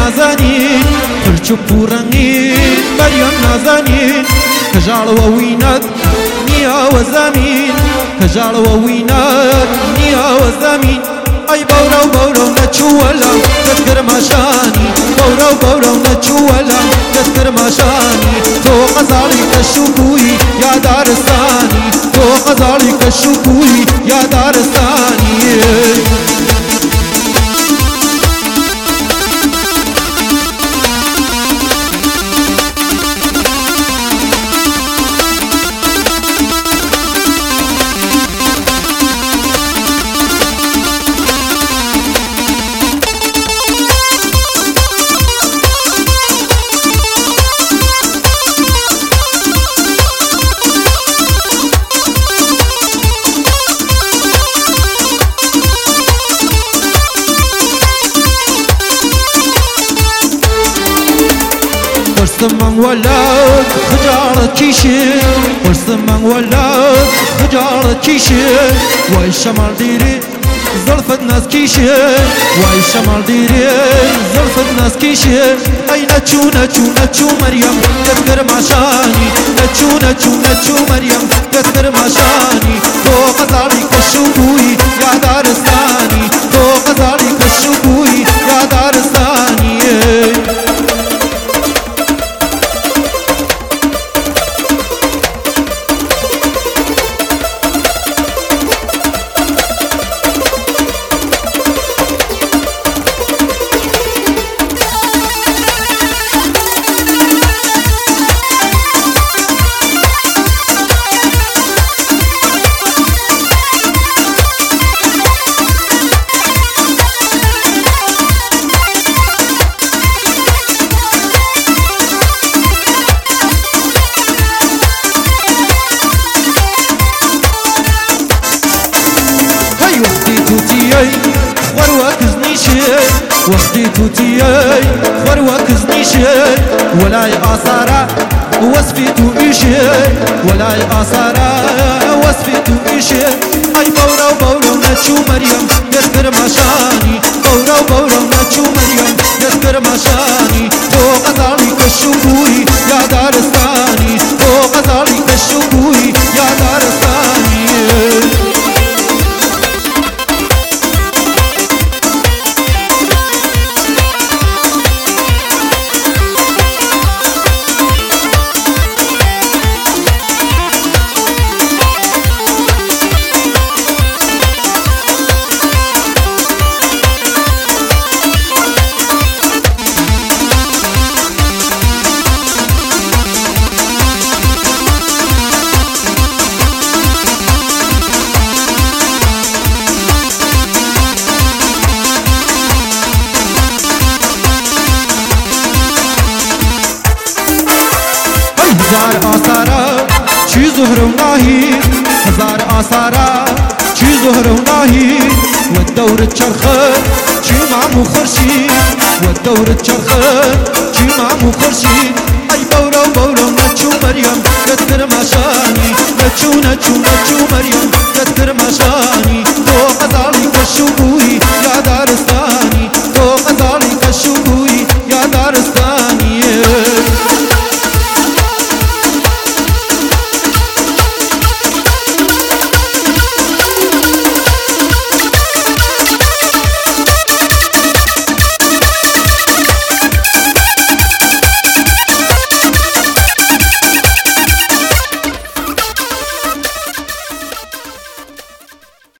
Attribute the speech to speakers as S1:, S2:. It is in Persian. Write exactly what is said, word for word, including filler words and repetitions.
S1: نازنين فرچوب و رنگین مریم نازنین کجال و وینت نیا و زمین کجال و وینت نیا و زمین ای بورو بورو نچولم تذكر مشاني بورو بورو نچولم تذكر مشاني تو غزالي كشكوي يا دارستاني تو غزالي كشكوي يا دارستاني قرص من ولد خجارة كيشي قرص من ولد خجارة كيشي واي شمال ديري زلفت ناس كيشي واي شمال ديري زلفت ناس كيشي اي نچو نچو نچو مريم تذكر مشاني نچو نچو نچو مريم تذكر مشاني تو غزالي كشكوي يا دارستاني تو غزالي كشكوي يا دارستاني وروكز نيشي وحدي توتيي وروكز نيشي ولاي آثارا وصفيتو إيشي ولاي آثارا وصفيتو إيشي أي بورو بورو نچو مريم تذكر مشاني بورو بورو نچو مريم تذكر مشاني تو غزالي كشكوي يا دارستاني تو غزالي كشكوي يا دارستاني هزار آثارا چی زهر و ناهی هزار آثارا چی زهر و ناهی والدور تشرخه چی معمو خرشي والدور تشرخه چی معمو خرشي اي بورو بورو نچو مريم تذكر مشاني نچو نچو نچو مريم